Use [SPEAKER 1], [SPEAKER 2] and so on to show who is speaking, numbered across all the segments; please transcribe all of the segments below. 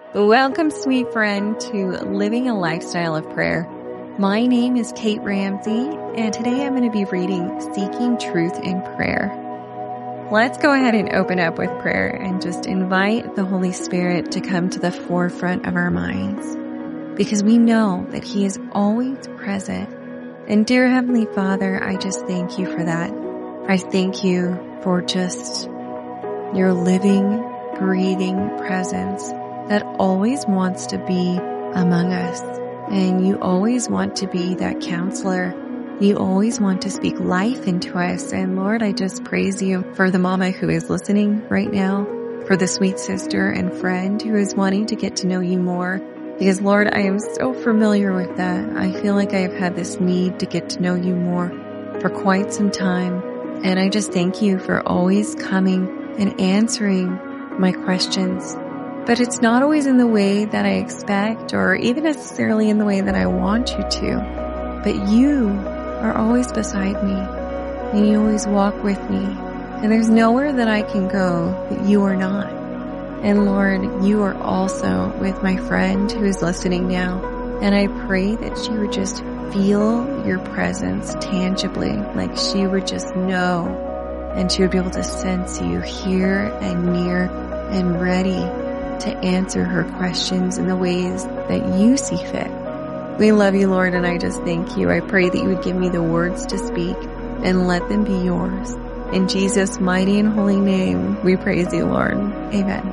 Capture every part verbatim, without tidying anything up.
[SPEAKER 1] Welcome, sweet friend, to Living a Lifestyle of Prayer. My name is Kate Ramsey, and today I'm going to be reading Seeking Truth in Prayer. Let's go ahead and open up with prayer and just invite the Holy Spirit to come to the forefront of our minds, because we know that He is always present. And dear Heavenly Father, I just thank you for that. I thank you for just your living, breathing presence that always wants to be among us. And you always want to be that counselor. You always want to speak life into us. And Lord, I just praise you for the mama who is listening right now, for the sweet sister and friend who is wanting to get to know you more. Because Lord, I am so familiar with that. I feel like I have had this need to get to know you more for quite some time. And I just thank you for always coming and answering my questions. But it's not always in the way that I expect or even necessarily in the way that I want you to. But you are always beside me, and you always walk with me. And there's nowhere that I can go that you are not. And Lord, you are also with my friend who is listening now. And I pray that she would just feel your presence tangibly, like she would just know, and she would be able to sense you here and near and ready to answer her questions in the ways that you see fit. We love you, Lord, and I just thank you. I pray that you would give me the words to speak and let them be yours. In Jesus' mighty and holy name, we praise you, Lord. Amen.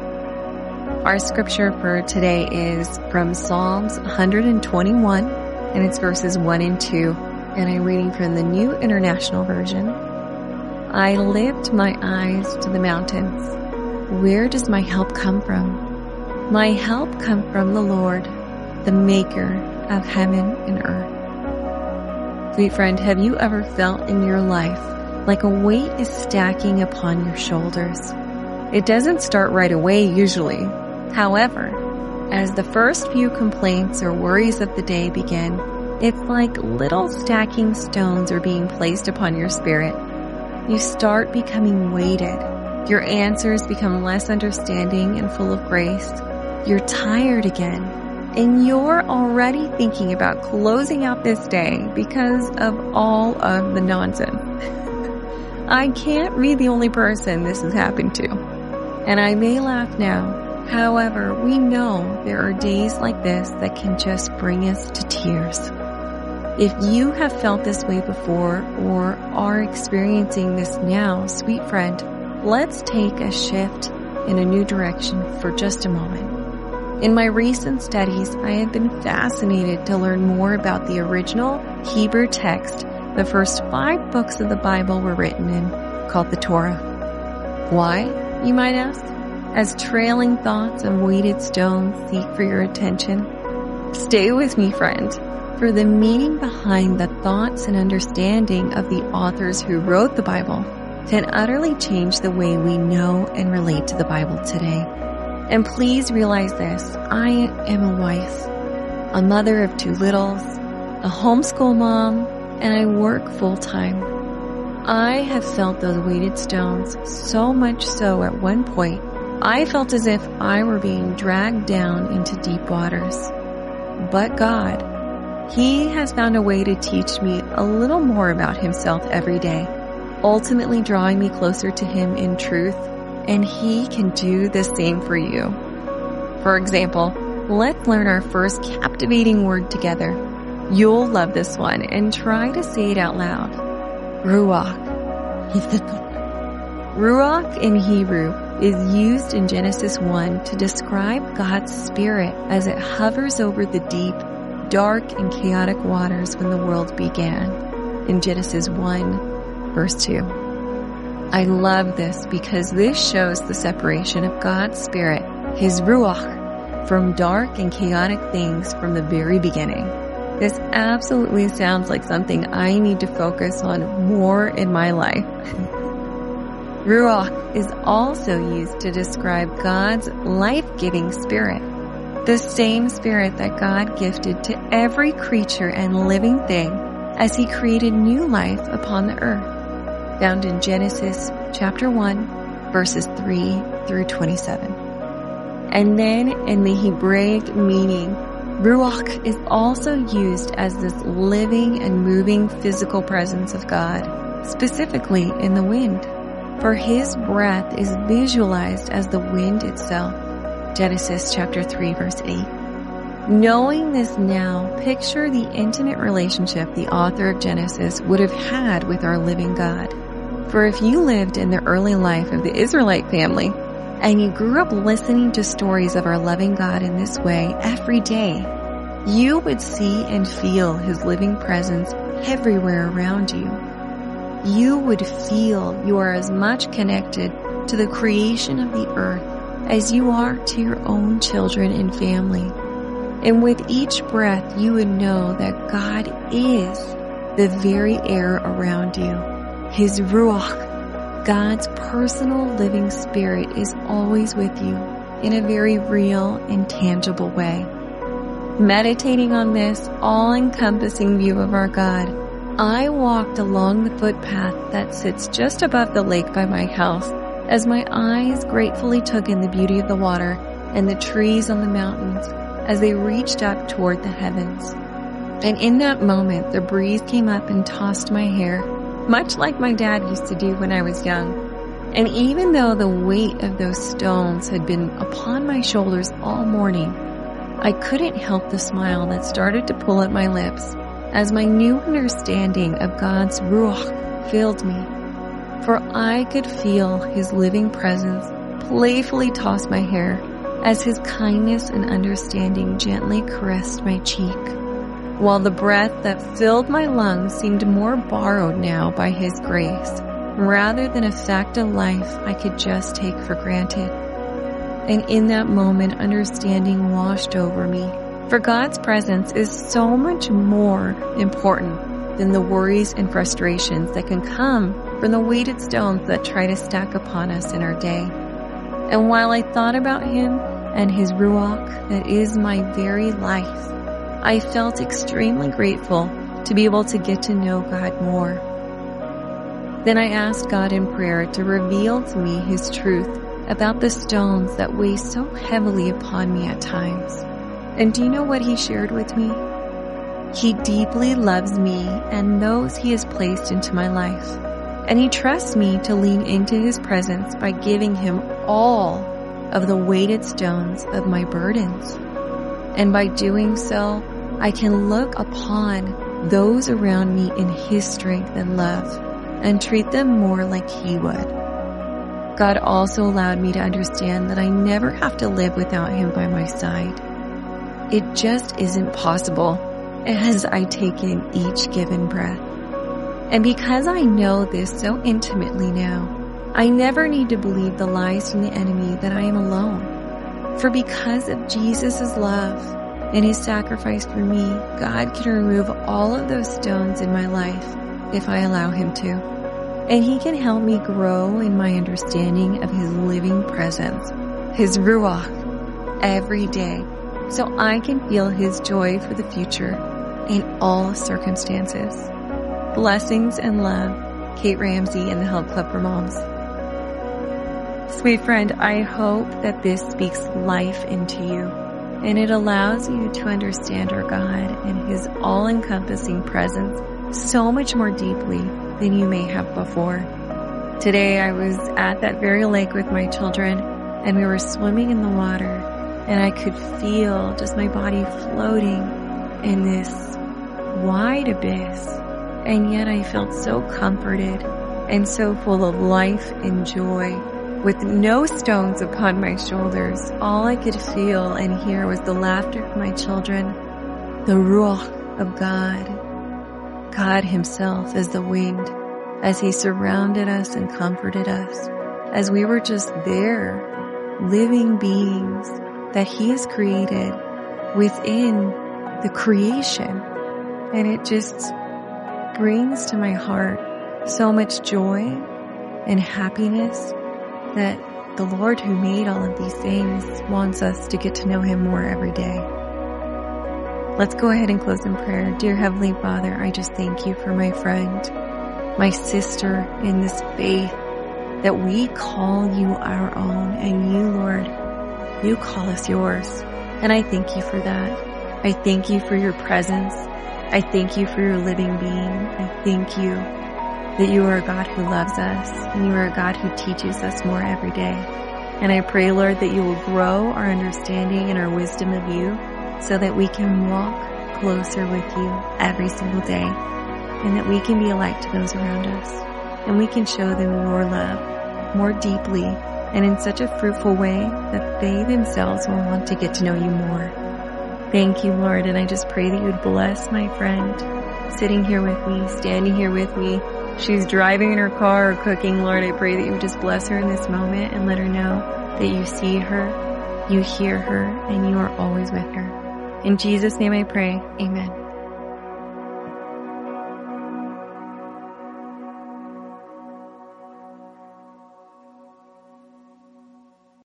[SPEAKER 1] Our scripture for today is from Psalms one twenty-one, and it's verses one and two, and I'm reading from the New International Version. I lift my eyes to the mountains. Where does my help come from? My help comes from the Lord, the maker of heaven and earth. Sweet friend, have you ever felt in your life like a weight is stacking upon your shoulders? It doesn't start right away usually. However, as the first few complaints or worries of the day begin, it's like little stacking stones are being placed upon your spirit. You start becoming weighted. Your answers become less understanding and full of grace. You're tired again, and you're already thinking about closing out this day because of all of the nonsense. I can't be the only person this has happened to, and I may laugh now. However, we know there are days like this that can just bring us to tears. If you have felt this way before or are experiencing this now, sweet friend, let's take a shift in a new direction for just a moment. In my recent studies, I have been fascinated to learn more about the original Hebrew text the first five books of the Bible were written in, called the Torah. Why, you might ask? As trailing thoughts and weighted stones seek for your attention? Stay with me, friend, for the meaning behind the thoughts and understanding of the authors who wrote the Bible can utterly change the way we know and relate to the Bible today. And please realize this, I am a wife, a mother of two littles, a homeschool mom, and I work full-time. I have felt those weighted stones, so much so at one point, I felt as if I were being dragged down into deep waters. But God, He has found a way to teach me a little more about Himself every day, ultimately drawing me closer to Him in truth, and He can do the same for you. For example, let's learn our first captivating word together. You'll love this one, and try to say it out loud. Ruach. Ruach in Hebrew is used in Genesis one to describe God's Spirit as it hovers over the deep, dark, and chaotic waters when the world began, in Genesis one, verse two. I love this because this shows the separation of God's Spirit, His Ruach, from dark and chaotic things from the very beginning. This absolutely sounds like something I need to focus on more in my life. Ruach is also used to describe God's life-giving Spirit, the same Spirit that God gifted to every creature and living thing as He created new life upon the earth, found in Genesis chapter one, verses three through twenty-seven. And then in the Hebraic meaning, Ruach is also used as this living and moving physical presence of God, specifically in the wind. For his breath is visualized as the wind itself. Genesis chapter three, verse eight. Knowing this now, picture the intimate relationship the author of Genesis would have had with our living God. For if you lived in the early life of the Israelite family, and you grew up listening to stories of our loving God in this way every day, you would see and feel his living presence everywhere around you. You would feel you are as much connected to the creation of the earth as you are to your own children and family. And with each breath, you would know that God is the very air around you. His Ruach, God's personal living spirit, is always with you in a very real and tangible way. Meditating on this all-encompassing view of our God, I walked along the footpath that sits just above the lake by my house as my eyes gratefully took in the beauty of the water and the trees on the mountains as they reached up toward the heavens. And in that moment, the breeze came up and tossed my hair, much like my dad used to do when I was young. And even though the weight of those stones had been upon my shoulders all morning, I couldn't help the smile that started to pull at my lips as my new understanding of God's Ruach filled me. For I could feel his living presence playfully toss my hair as his kindness and understanding gently caressed my cheek, while the breath that filled my lungs seemed more borrowed now by his grace, rather than a fact of life I could just take for granted. And in that moment, understanding washed over me, for God's presence is so much more important than the worries and frustrations that can come from the weighted stones that try to stack upon us in our day. And while I thought about him and his Ruach that is my very life, I felt extremely grateful to be able to get to know God more. Then I asked God in prayer to reveal to me his truth about the stones that weigh so heavily upon me at times. And do you know what he shared with me? He deeply loves me and those he has placed into my life. And he trusts me to lean into his presence by giving him all of the weighted stones of my burdens. And by doing so, I can look upon those around me in his strength and love and treat them more like he would. God also allowed me to understand that I never have to live without him by my side. It just isn't possible as I take in each given breath. And because I know this so intimately now, I never need to believe the lies from the enemy that I am alone. For because of Jesus' love and his sacrifice for me, God can remove all of those stones in my life if I allow him to. And he can help me grow in my understanding of his living presence, his Ruach, every day, so I can feel his joy for the future in all circumstances. Blessings and love, Kate Ramsey and the Help Club for Moms. Sweet friend, I hope that this speaks life into you and it allows you to understand our God and his all-encompassing presence so much more deeply than you may have before. Today I was at that very lake with my children and we were swimming in the water and I could feel just my body floating in this wide abyss. And yet I felt so comforted and so full of life and joy. With no stones upon my shoulders, all I could feel and hear was the laughter of my children, the Ruach of God, God himself as the wind, as he surrounded us and comforted us, as we were just there, living beings that he has created within the creation. And it just brings to my heart so much joy and happiness that the Lord who made all of these things wants us to get to know him more every day. Let's go ahead and close in prayer. Dear Heavenly Father, I just thank you for my friend, my sister in this faith that we call you our own. And you, Lord, You call us yours. And I thank you for that. I thank you for your presence. I thank you for your living being. I thank you that you are a God who loves us and you are a God who teaches us more every day. And I pray, Lord, that you will grow our understanding and our wisdom of you so that we can walk closer with you every single day and that we can be a light to those around us and we can show them your love more deeply and in such a fruitful way that they themselves will want to get to know you more. Thank you, Lord, and I just pray that you would bless my friend sitting here with me, standing here with me. She's driving in her car or cooking. Lord, I pray that you would just bless her in this moment and let her know that you see her, you hear her, and you are always with her. In Jesus' name I pray, amen.